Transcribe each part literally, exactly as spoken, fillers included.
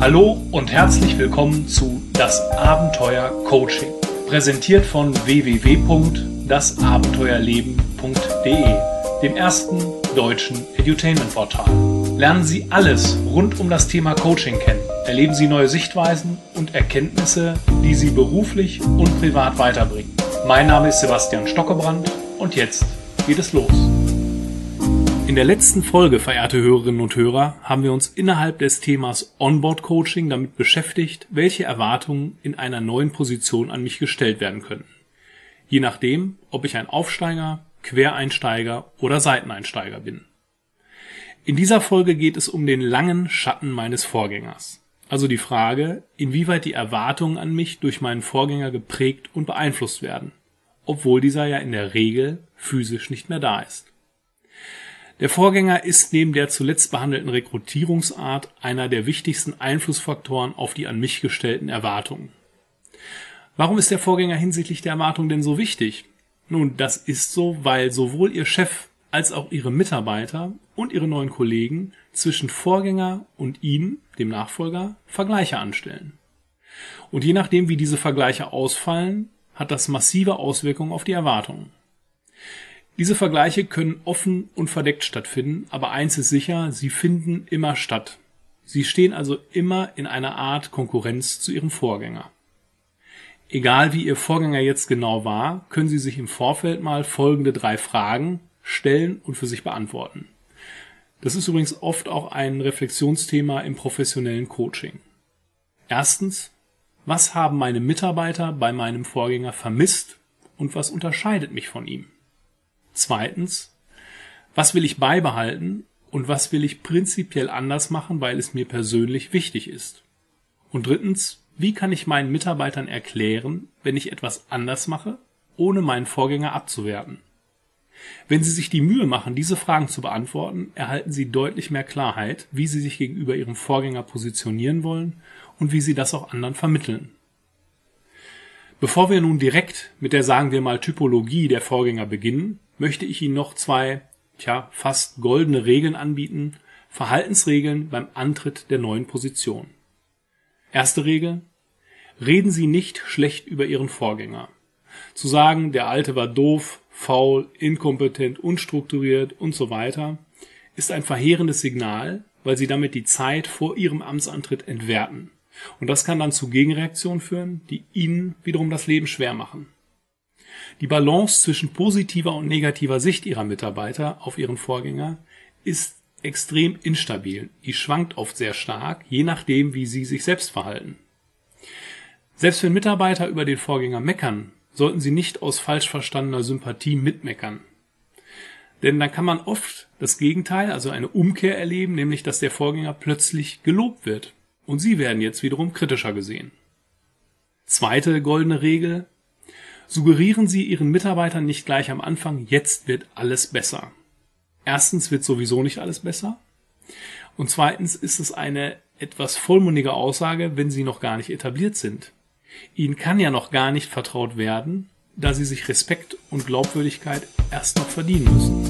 Hallo und herzlich willkommen zu Das Abenteuer Coaching, präsentiert von w w w punkt das abenteuerleben punkt de, dem ersten deutschen Edutainment-Portal. Lernen Sie alles rund um das Thema Coaching kennen, erleben Sie neue Sichtweisen und Erkenntnisse, die Sie beruflich und privat weiterbringen. Mein Name ist Sebastian Stockebrand und jetzt geht es los. In der letzten Folge, verehrte Hörerinnen und Hörer, haben wir uns innerhalb des Themas Onboard-Coaching damit beschäftigt, welche Erwartungen in einer neuen Position an mich gestellt werden können. Je nachdem, ob ich ein Aufsteiger, Quereinsteiger oder Seiteneinsteiger bin. In dieser Folge geht es um den langen Schatten meines Vorgängers. Also die Frage, inwieweit die Erwartungen an mich durch meinen Vorgänger geprägt und beeinflusst werden, obwohl dieser ja in der Regel physisch nicht mehr da ist. Der Vorgänger ist neben der zuletzt behandelten Rekrutierungsart einer der wichtigsten Einflussfaktoren auf die an mich gestellten Erwartungen. Warum ist der Vorgänger hinsichtlich der Erwartungen denn so wichtig? Nun, das ist so, weil sowohl Ihr Chef als auch Ihre Mitarbeiter und Ihre neuen Kollegen zwischen Vorgänger und Ihnen, dem Nachfolger, Vergleiche anstellen. Und je nachdem, wie diese Vergleiche ausfallen, hat das massive Auswirkungen auf die Erwartungen. Diese Vergleiche können offen und verdeckt stattfinden, aber eins ist sicher, sie finden immer statt. Sie stehen also immer in einer Art Konkurrenz zu Ihrem Vorgänger. Egal wie Ihr Vorgänger jetzt genau war, können Sie sich im Vorfeld mal folgende drei Fragen stellen und für sich beantworten. Das ist übrigens oft auch ein Reflexionsthema im professionellen Coaching. Erstens, was haben meine Mitarbeiter bei meinem Vorgänger vermisst und was unterscheidet mich von ihm? Zweitens, was will ich beibehalten und was will ich prinzipiell anders machen, weil es mir persönlich wichtig ist? Und drittens, wie kann ich meinen Mitarbeitern erklären, wenn ich etwas anders mache, ohne meinen Vorgänger abzuwerten? Wenn Sie sich die Mühe machen, diese Fragen zu beantworten, erhalten Sie deutlich mehr Klarheit, wie Sie sich gegenüber Ihrem Vorgänger positionieren wollen und wie Sie das auch anderen vermitteln. Bevor wir nun direkt mit der, sagen wir mal, Typologie der Vorgänger beginnen, möchte ich Ihnen noch zwei, tja, fast goldene Regeln anbieten, Verhaltensregeln beim Antritt der neuen Position. Erste Regel: Reden Sie nicht schlecht über Ihren Vorgänger. Zu sagen, der Alte war doof, faul, inkompetent, unstrukturiert und so weiter, ist ein verheerendes Signal, weil Sie damit die Zeit vor Ihrem Amtsantritt entwerten. Und das kann dann zu Gegenreaktionen führen, die Ihnen wiederum das Leben schwer machen. Die Balance zwischen positiver und negativer Sicht Ihrer Mitarbeiter auf Ihren Vorgänger ist extrem instabil. Die schwankt oft sehr stark, je nachdem, wie Sie sich selbst verhalten. Selbst wenn Mitarbeiter über den Vorgänger meckern, sollten Sie nicht aus falsch verstandener Sympathie mitmeckern. Denn dann kann man oft das Gegenteil, also eine Umkehr erleben, nämlich dass der Vorgänger plötzlich gelobt wird. Und Sie werden jetzt wiederum kritischer gesehen. Zweite goldene Regel: Suggerieren Sie Ihren Mitarbeitern nicht gleich am Anfang, jetzt wird alles besser. Erstens wird sowieso nicht alles besser. Und zweitens ist es eine etwas vollmundige Aussage, wenn Sie noch gar nicht etabliert sind. Ihnen kann ja noch gar nicht vertraut werden, da Sie sich Respekt und Glaubwürdigkeit erst noch verdienen müssen.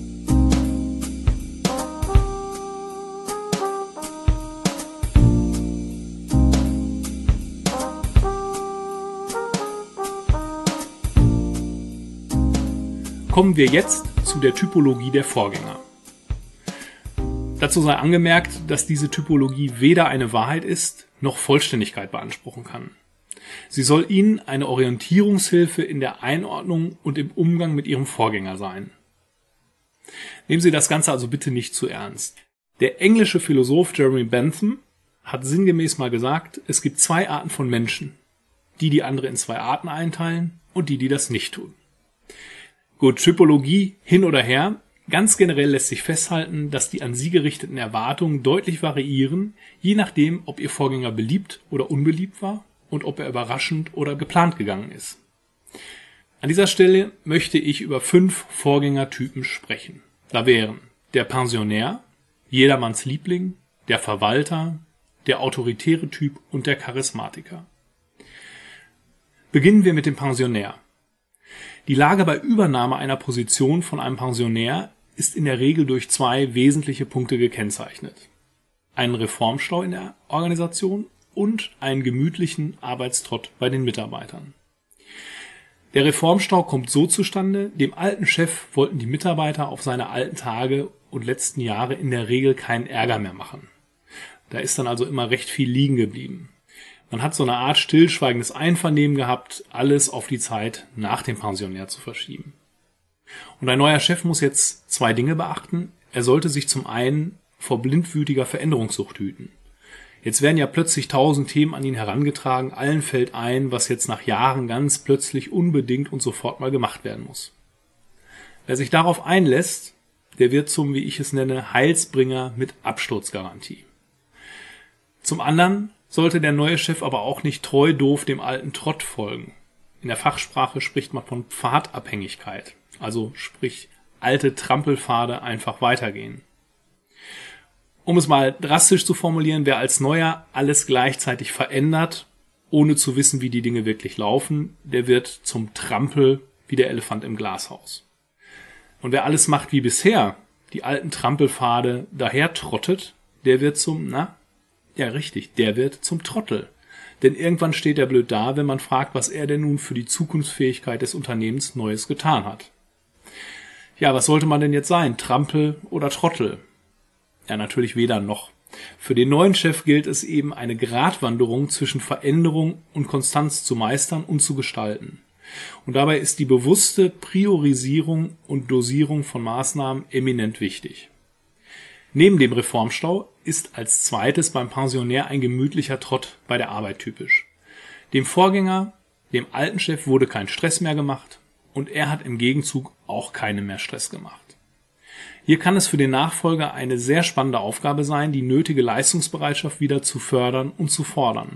Kommen wir jetzt zu der Typologie der Vorgänger. Dazu sei angemerkt, dass diese Typologie weder eine Wahrheit ist, noch Vollständigkeit beanspruchen kann. Sie soll Ihnen eine Orientierungshilfe in der Einordnung und im Umgang mit Ihrem Vorgänger sein. Nehmen Sie das Ganze also bitte nicht zu ernst. Der englische Philosoph Jeremy Bentham hat sinngemäß mal gesagt, es gibt zwei Arten von Menschen. Die, die andere in zwei Arten einteilen und die, die das nicht tun. Gut, Typologie hin oder her. Ganz generell lässt sich festhalten, dass die an Sie gerichteten Erwartungen deutlich variieren, je nachdem, ob Ihr Vorgänger beliebt oder unbeliebt war und ob er überraschend oder geplant gegangen ist. An dieser Stelle möchte ich über fünf Vorgängertypen sprechen. Da wären der Pensionär, jedermanns Liebling, der Verwalter, der autoritäre Typ und der Charismatiker. Beginnen wir mit dem Pensionär. Die Lage bei Übernahme einer Position von einem Pensionär ist in der Regel durch zwei wesentliche Punkte gekennzeichnet. einen Reformstau in der Organisation und einen gemütlichen Arbeitstrott bei den Mitarbeitern. Der Reformstau kommt so zustande: Dem alten Chef wollten die Mitarbeiter auf seine alten Tage und letzten Jahre in der Regel keinen Ärger mehr machen. Da ist dann also immer recht viel liegen geblieben. Man hat so eine Art stillschweigendes Einvernehmen gehabt, alles auf die Zeit nach dem Pensionär zu verschieben. Und ein neuer Chef muss jetzt zwei Dinge beachten. Er sollte sich zum einen vor blindwütiger Veränderungssucht hüten. Jetzt werden ja plötzlich tausend Themen an ihn herangetragen, allen fällt ein, was jetzt nach Jahren ganz plötzlich unbedingt und sofort mal gemacht werden muss. Wer sich darauf einlässt, der wird zum, wie ich es nenne, Heilsbringer mit Absturzgarantie. Zum anderen sollte der neue Chef aber auch nicht treu doof dem alten Trott folgen. In der Fachsprache spricht man von Pfadabhängigkeit, also sprich alte Trampelpfade einfach weitergehen. Um es mal drastisch zu formulieren, wer als Neuer alles gleichzeitig verändert, ohne zu wissen, wie die Dinge wirklich laufen, der wird zum Trampel wie der Elefant im Glashaus. Und wer alles macht wie bisher, die alten Trampelpfade daher trottet, der wird zum, na, ja richtig, der wird zum Trottel. Denn irgendwann steht er blöd da, wenn man fragt, was er denn nun für die Zukunftsfähigkeit des Unternehmens Neues getan hat. Ja, was sollte man denn jetzt sein? Trampel oder Trottel? Ja, natürlich weder noch. Für den neuen Chef gilt es eben, eine Gratwanderung zwischen Veränderung und Konstanz zu meistern und zu gestalten. Und dabei ist die bewusste Priorisierung und Dosierung von Maßnahmen eminent wichtig. Neben dem Reformstau ist als zweites beim Pensionär ein gemütlicher Trott bei der Arbeit typisch. Dem Vorgänger, dem alten Chef, wurde kein Stress mehr gemacht und er hat im Gegenzug auch keinem mehr Stress gemacht. Hier kann es für den Nachfolger eine sehr spannende Aufgabe sein, die nötige Leistungsbereitschaft wieder zu fördern und zu fordern.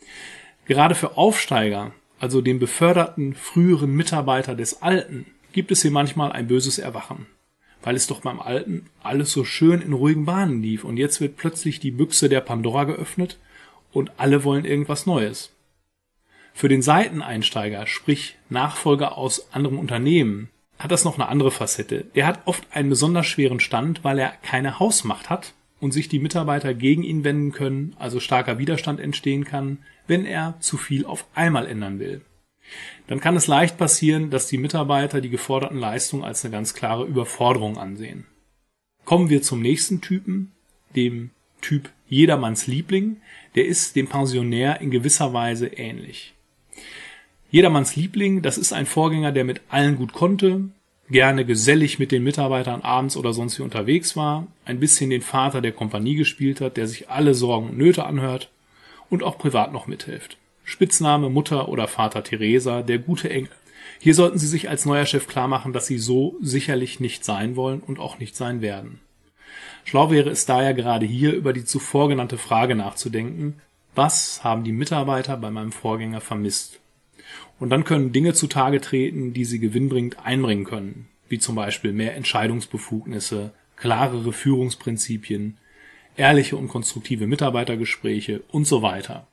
Gerade für Aufsteiger, also den beförderten früheren Mitarbeiter des Alten, gibt es hier manchmal ein böses Erwachen, weil es doch beim Alten alles so schön in ruhigen Bahnen lief und jetzt wird plötzlich die Büchse der Pandora geöffnet und alle wollen irgendwas Neues. Für den Seiteneinsteiger, sprich Nachfolger aus anderen Unternehmen, hat das noch eine andere Facette. Der hat oft einen besonders schweren Stand, weil er keine Hausmacht hat und sich die Mitarbeiter gegen ihn wenden können, also starker Widerstand entstehen kann, wenn er zu viel auf einmal ändern will. Dann kann es leicht passieren, dass die Mitarbeiter die geforderten Leistungen als eine ganz klare Überforderung ansehen. Kommen wir zum nächsten Typen, dem Typ Jedermanns Liebling. Der ist dem Pensionär in gewisser Weise ähnlich. Jedermanns Liebling, das ist ein Vorgänger, der mit allen gut konnte, gerne gesellig mit den Mitarbeitern abends oder sonst wie unterwegs war, ein bisschen den Vater der Kompanie gespielt hat, der sich alle Sorgen und Nöte anhört und auch privat noch mithilft. Spitzname Mutter oder Vater Teresa, der gute Engel. Hier sollten Sie sich als neuer Chef klar machen, dass Sie so sicherlich nicht sein wollen und auch nicht sein werden. Schlau wäre es daher gerade hier über die zuvor genannte Frage nachzudenken: Was haben die Mitarbeiter bei meinem Vorgänger vermisst? Und dann können Dinge zutage treten, die sie gewinnbringend einbringen können, wie zum Beispiel mehr Entscheidungsbefugnisse, klarere Führungsprinzipien, ehrliche und konstruktive Mitarbeitergespräche und so weiter.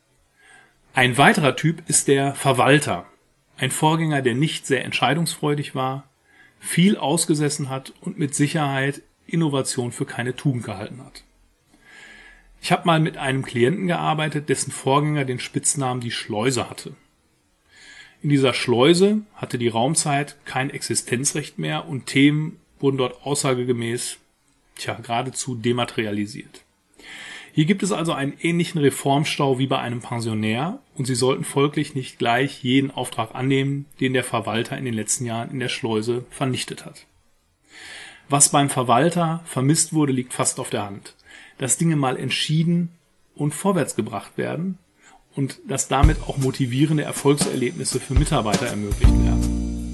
Ein weiterer Typ ist der Verwalter, ein Vorgänger, der nicht sehr entscheidungsfreudig war, viel ausgesessen hat und mit Sicherheit Innovation für keine Tugend gehalten hat. Ich habe mal mit einem Klienten gearbeitet, dessen Vorgänger den Spitznamen die Schleuse hatte. In dieser Schleuse hatte die Raumzeit kein Existenzrecht mehr und Themen wurden dort aussagegemäß, tja, geradezu dematerialisiert. Hier gibt es also einen ähnlichen Reformstau wie bei einem Pensionär und Sie sollten folglich nicht gleich jeden Auftrag annehmen, den der Verwalter in den letzten Jahren in der Schleuse vernichtet hat. Was beim Verwalter vermisst wurde, liegt fast auf der Hand. Dass Dinge mal entschieden und vorwärts gebracht werden und dass damit auch motivierende Erfolgserlebnisse für Mitarbeiter ermöglicht werden.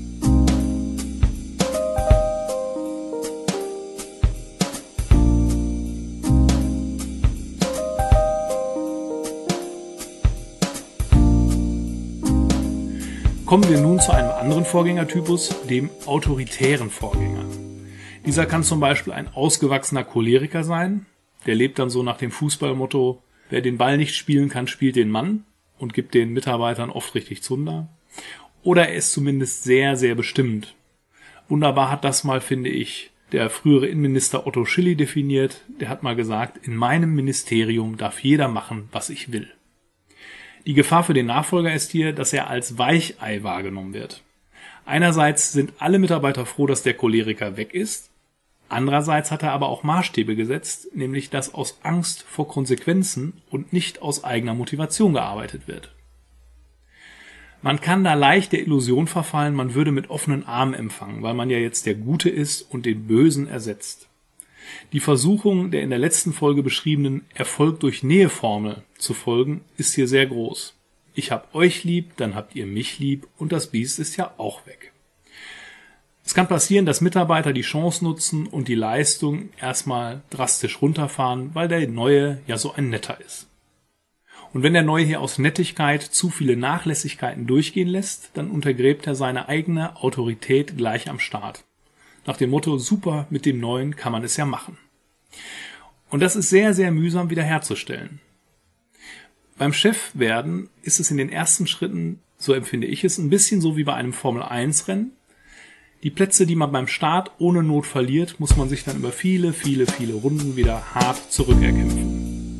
Kommen wir nun zu einem anderen Vorgängertypus, dem autoritären Vorgänger. Dieser kann zum Beispiel ein ausgewachsener Choleriker sein, der lebt dann so nach dem Fußballmotto: Wer den Ball nicht spielen kann, spielt den Mann, und gibt den Mitarbeitern oft richtig Zunder. Oder er ist zumindest sehr, sehr bestimmt. Wunderbar hat das mal, finde ich, der frühere Innenminister Otto Schily definiert. Der hat mal gesagt, in meinem Ministerium darf jeder machen, was ich will. Die Gefahr für den Nachfolger ist hier, dass er als Weichei wahrgenommen wird. Einerseits sind alle Mitarbeiter froh, dass der Choleriker weg ist. Andererseits hat er aber auch Maßstäbe gesetzt, nämlich dass aus Angst vor Konsequenzen und nicht aus eigener Motivation gearbeitet wird. Man kann da leicht der Illusion verfallen, man würde mit offenen Armen empfangen, weil man ja jetzt der Gute ist und den Bösen ersetzt. Die Versuchung, der in der letzten Folge beschriebenen Erfolg durch Nähe-Formel zu folgen, ist hier sehr groß. Ich hab euch lieb, dann habt ihr mich lieb und das Biest ist ja auch weg. Es kann passieren, dass Mitarbeiter die Chance nutzen und die Leistung erstmal drastisch runterfahren, weil der Neue ja so ein Netter ist. Und wenn der Neue hier aus Nettigkeit zu viele Nachlässigkeiten durchgehen lässt, dann untergräbt er seine eigene Autorität gleich am Start. Nach dem Motto, super, mit dem Neuen kann man es ja machen. Und das ist sehr, sehr mühsam wiederherzustellen. Beim Chefwerden ist es in den ersten Schritten, so empfinde ich es, ein bisschen so wie bei einem Formel eins Rennen. Die Plätze, die man beim Start ohne Not verliert, muss man sich dann über viele, viele, viele Runden wieder hart zurückerkämpfen.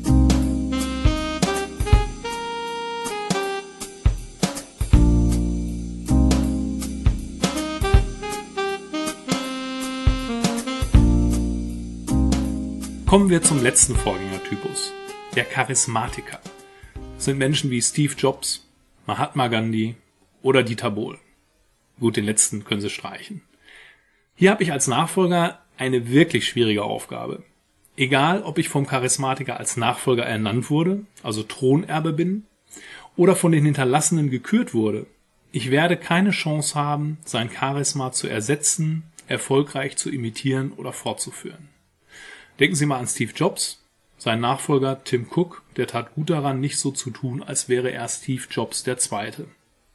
Kommen wir zum letzten Vorgängertypus, der Charismatiker. Das sind Menschen wie Steve Jobs, Mahatma Gandhi oder Dieter Bohlen. Gut, den letzten können Sie streichen. Hier habe ich als Nachfolger eine wirklich schwierige Aufgabe. Egal, ob ich vom Charismatiker als Nachfolger ernannt wurde, also Thronerbe bin, oder von den Hinterlassenen gekürt wurde, ich werde keine Chance haben, sein Charisma zu ersetzen, erfolgreich zu imitieren oder fortzuführen. Denken Sie mal an Steve Jobs. Sein Nachfolger Tim Cook, der tat gut daran, nicht so zu tun, als wäre er Steve Jobs der Zweite.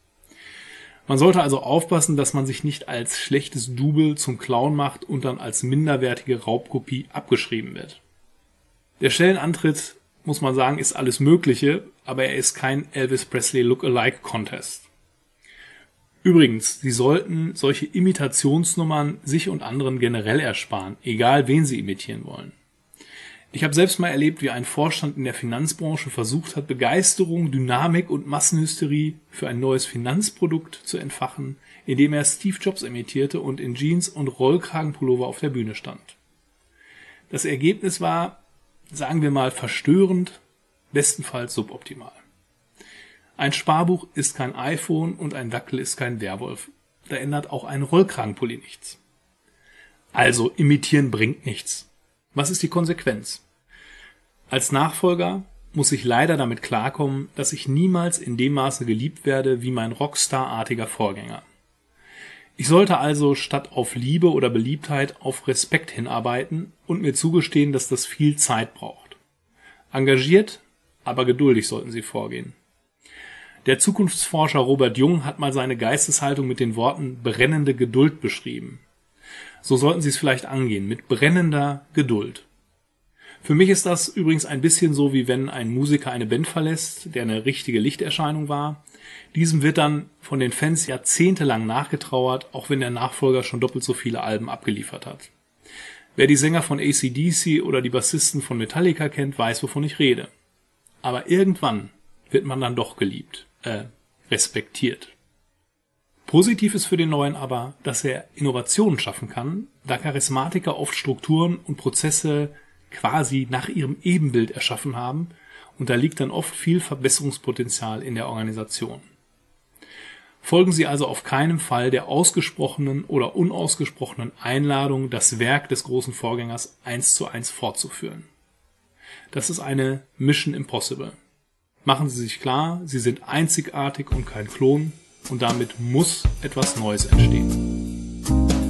Man sollte also aufpassen, dass man sich nicht als schlechtes Double zum Clown macht und dann als minderwertige Raubkopie abgeschrieben wird. Der Stellenantritt, muss man sagen, ist alles Mögliche, aber er ist kein Elvis Presley Look-alike Contest. Übrigens, Sie sollten solche Imitationsnummern sich und anderen generell ersparen, egal wen Sie imitieren wollen. Ich habe selbst mal erlebt, wie ein Vorstand in der Finanzbranche versucht hat, Begeisterung, Dynamik und Massenhysterie für ein neues Finanzprodukt zu entfachen, indem er Steve Jobs imitierte und in Jeans und Rollkragenpullover auf der Bühne stand. Das Ergebnis war, sagen wir mal, verstörend, bestenfalls suboptimal. Ein Sparbuch ist kein iPhone und ein Dackel ist kein Werwolf. Da ändert auch ein Rollkragenpulli nichts. Also, imitieren bringt nichts. Was ist die Konsequenz? Als Nachfolger muss ich leider damit klarkommen, dass ich niemals in dem Maße geliebt werde wie mein Rockstar-artiger Vorgänger. Ich sollte also statt auf Liebe oder Beliebtheit auf Respekt hinarbeiten und mir zugestehen, dass das viel Zeit braucht. Engagiert, aber geduldig sollten Sie vorgehen. Der Zukunftsforscher Robert Jung hat mal seine Geisteshaltung mit den Worten brennende Geduld beschrieben. So sollten Sie es vielleicht angehen, mit brennender Geduld. Für mich ist das übrigens ein bisschen so, wie wenn ein Musiker eine Band verlässt, der eine richtige Lichterscheinung war. Diesem wird dann von den Fans jahrzehntelang nachgetrauert, auch wenn der Nachfolger schon doppelt so viele Alben abgeliefert hat. Wer die Sänger von A C D C oder die Bassisten von Metallica kennt, weiß, wovon ich rede. Aber irgendwann wird man dann doch geliebt, äh, respektiert. Positiv ist für den Neuen aber, dass er Innovationen schaffen kann, da Charismatiker oft Strukturen und Prozesse quasi nach ihrem Ebenbild erschaffen haben und da liegt dann oft viel Verbesserungspotenzial in der Organisation. Folgen Sie also auf keinen Fall der ausgesprochenen oder unausgesprochenen Einladung, das Werk des großen Vorgängers eins zu eins fortzuführen. Das ist eine Mission Impossible. Machen Sie sich klar, Sie sind einzigartig und kein Klon. Und damit muss etwas Neues entstehen.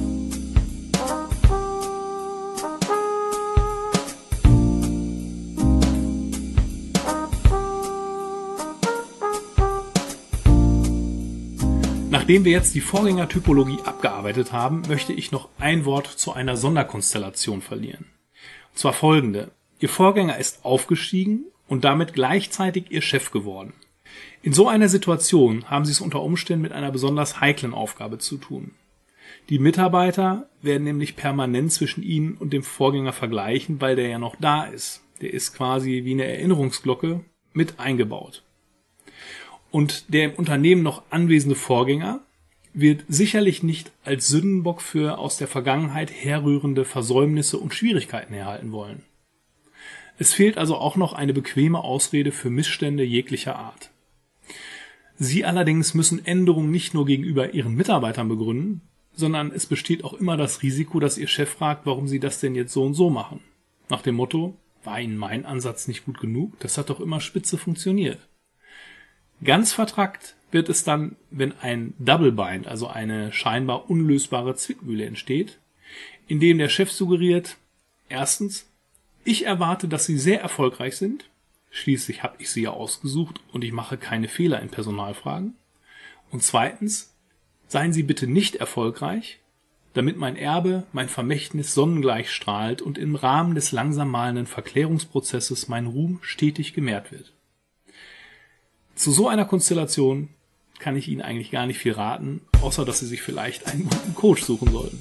Nachdem wir jetzt die Vorgängertypologie abgearbeitet haben, möchte ich noch ein Wort zu einer Sonderkonstellation verlieren. Und zwar folgende. Ihr Vorgänger ist aufgestiegen und damit gleichzeitig Ihr Chef geworden. In so einer Situation haben Sie es unter Umständen mit einer besonders heiklen Aufgabe zu tun. Die Mitarbeiter werden nämlich permanent zwischen ihnen und dem Vorgänger vergleichen, weil der ja noch da ist. Der ist quasi wie eine Erinnerungsglocke mit eingebaut. Und der im Unternehmen noch anwesende Vorgänger wird sicherlich nicht als Sündenbock für aus der Vergangenheit herrührende Versäumnisse und Schwierigkeiten herhalten wollen. Es fehlt also auch noch eine bequeme Ausrede für Missstände jeglicher Art. Sie allerdings müssen Änderungen nicht nur gegenüber ihren Mitarbeitern begründen, sondern es besteht auch immer das Risiko, dass ihr Chef fragt, warum sie das denn jetzt so und so machen. Nach dem Motto, war Ihnen mein Ansatz nicht gut genug? Das hat doch immer spitze funktioniert. Ganz vertrackt wird es dann, wenn ein Double Bind, also eine scheinbar unlösbare Zwickmühle entsteht, indem der Chef suggeriert, erstens, ich erwarte, dass Sie sehr erfolgreich sind, schließlich habe ich Sie ja ausgesucht und ich mache keine Fehler in Personalfragen, und zweitens, seien Sie bitte nicht erfolgreich, damit mein Erbe, mein Vermächtnis sonnengleich strahlt und im Rahmen des langsam malenden Verklärungsprozesses mein Ruhm stetig gemehrt wird. Zu so einer Konstellation kann ich Ihnen eigentlich gar nicht viel raten, außer dass Sie sich vielleicht einen guten Coach suchen sollten.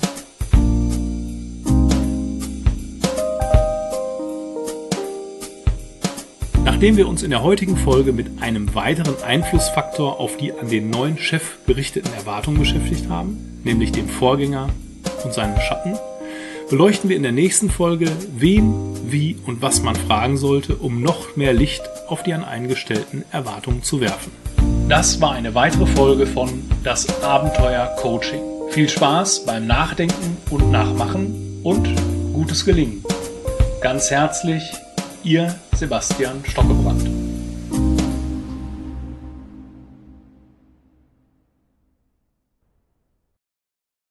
Nachdem wir uns in der heutigen Folge mit einem weiteren Einflussfaktor auf die an den neuen Chef gerichteten Erwartungen beschäftigt haben, nämlich dem Vorgänger und seinen Schatten, beleuchten wir in der nächsten Folge, wen, wie und was man fragen sollte, um noch mehr Licht auf die an einen gestellten Erwartungen zu werfen. Das war eine weitere Folge von Das Abenteuer Coaching. Viel Spaß beim Nachdenken und Nachmachen und gutes Gelingen. Ganz herzlich, Ihr Sebastian Stocke.